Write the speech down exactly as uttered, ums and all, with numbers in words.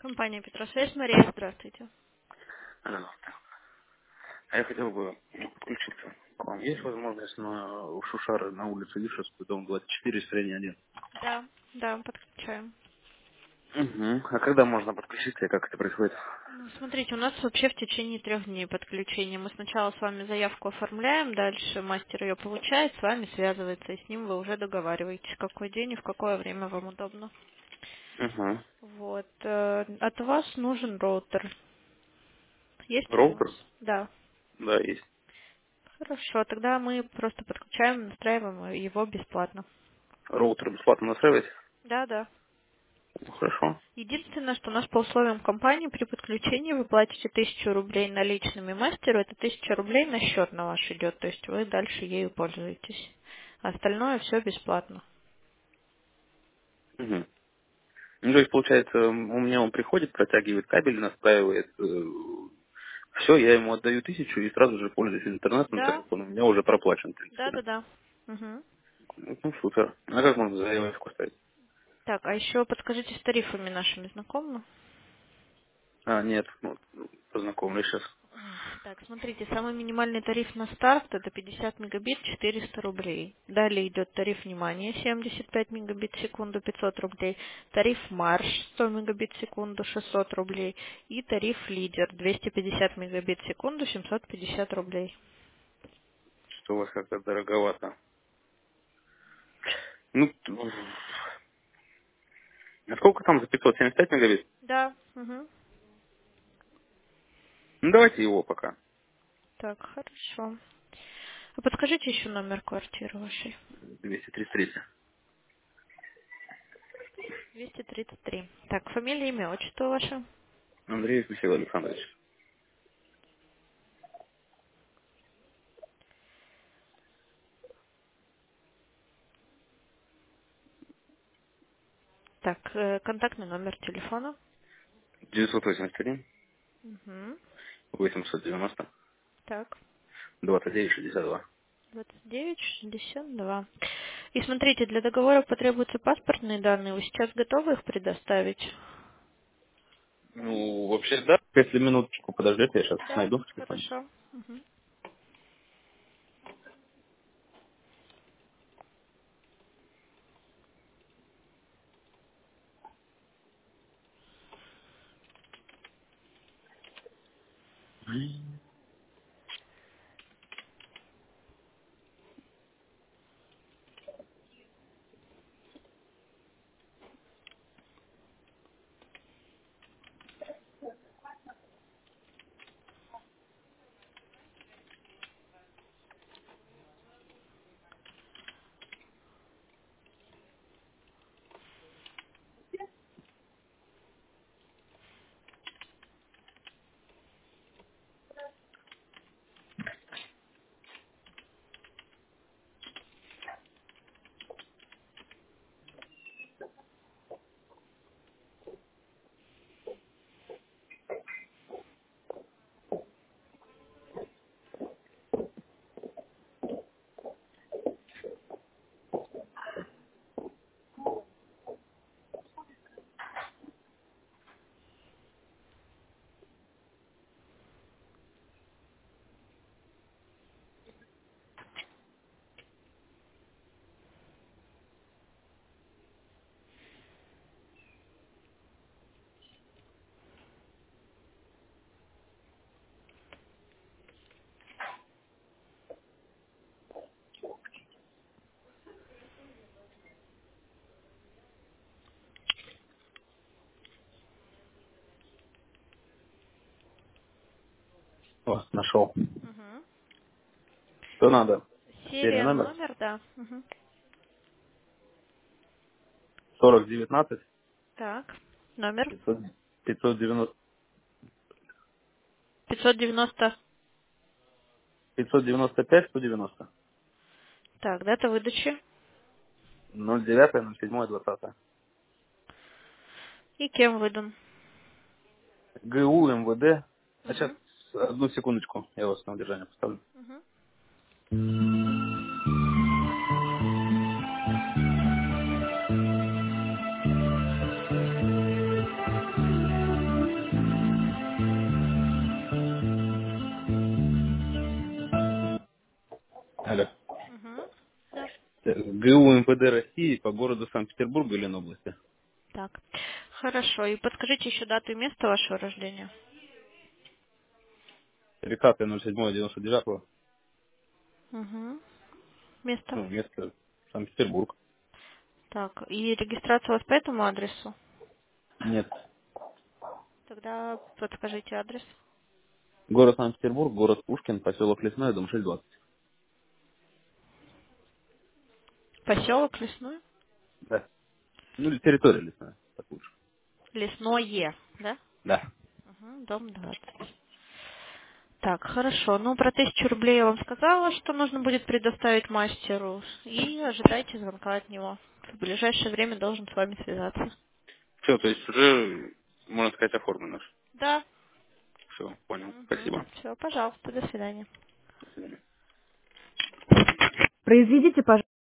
Компания Петросвязь, Мария, здравствуйте. Алло. А я хотел бы ну, подключиться к вам. Есть возможность на у Шушары на улице Вишевскую, дом двадцать четыре, строение один? Да, да, подключаем. Угу. А когда можно подключиться и как это происходит? Ну, смотрите, у нас вообще в течение трех дней подключение. Мы сначала с вами заявку оформляем, дальше мастер ее получает, с вами связывается, и с ним вы уже договариваетесь, какой день и в какое время вам удобно. Угу. Вот. э, От вас нужен роутер. Есть он у вас? Роутер? Да. Да, есть. Хорошо, тогда мы просто подключаем, настраиваем его бесплатно. Роутер бесплатно настраивать? Да, да. Ну, хорошо. Единственное, что у нас по условиям компании при подключении вы платите тысячу рублей наличными мастеру, это тысяча рублей на счет на ваш идет, то есть вы дальше ею пользуетесь. А остальное все бесплатно. Угу. Ну, то есть, получается, м, у меня он приходит, протягивает кабель, настраивает. Все, я ему отдаю тысячу и сразу же пользуюсь интернетом, так Да, как он у меня уже проплачен, в принципе, да, да? да, да. Мгм. Ну, ну, супер. А как можно заявочку ставить? Так, а еще подскажите, с тарифами нашими знакомы? А, нет, ну, познакомлюсь сейчас. М, Так, смотрите, самый минимальный тариф на старт это пятьдесят мегабит четыреста рублей. Далее идет тариф внимания семьдесят пять мегабит в секунду пятьсот рублей, тариф марш сто мегабит в секунду шестьсот рублей и тариф лидер двести пятьдесят мегабит в секунду семьсот пятьдесят рублей. Что у вас как-то дороговато. Ну, т- а сколько там за пятьсот семьдесят пять мегабит? Да. Мгм. Ну, давайте его пока. Так, хорошо. А подскажите еще номер квартиры вашей. двести тридцать три. двести тридцать три. Так, фамилия, имя, отчество ваше. Андрей Михаил Александрович. Так, э, контактный номер телефона. девятьсот восемьдесят один Угу. восемьсот девяносто Так. двадцать девять шестьдесят два. двадцать девять шестьдесят два. И смотрите, для договора потребуются паспортные данные. Вы сейчас готовы их предоставить? Ну, вообще, да. Если минуточку подождете, я сейчас Да, найду в телефоне. хорошо. Мгм. О, нашел. Мгм. Что надо? Серия Серия, номер номер, да. Мгм. сорок девятнадцать Так, номер пятьсот пятьсот девяносто пятьсот девяносто. пятьсот девяносто пять сто девяносто Так, дата выдачи ноль девять ноль семь двадцать. и кем выдан. ГУ МВД. А сейчас Мгм. одну секундочку, я вас на удержание поставлю. Мгм. ГУ МПД России по городу Санкт-Петербург и Ленобласти. Так. Хорошо. И подскажите еще дату и место вашего рождения. тридцатое ноль седьмое девяносто девятого. Угу. Место. Ну, место Санкт-Петербург. Так. И регистрация у вас по этому адресу? Нет. Тогда подскажите адрес. Город Санкт-Петербург, город Пушкин, поселок Лесной, дом шесть двадцать. Поселок Лесной? Да. Ну, или территория лесная, так лучше. Лесное, да? Да. Угу. Дом двадцать. Так, хорошо. Ну, про тысячу рублей я вам сказала, что нужно будет предоставить мастеру. И ожидайте звонка от него. В ближайшее время должен с вами связаться. Все, то есть уже, можно сказать, оформлено. Да. Все, понял. Угу. Спасибо. Все, пожалуйста, до свидания. До свидания. Произведите, пожалуйста.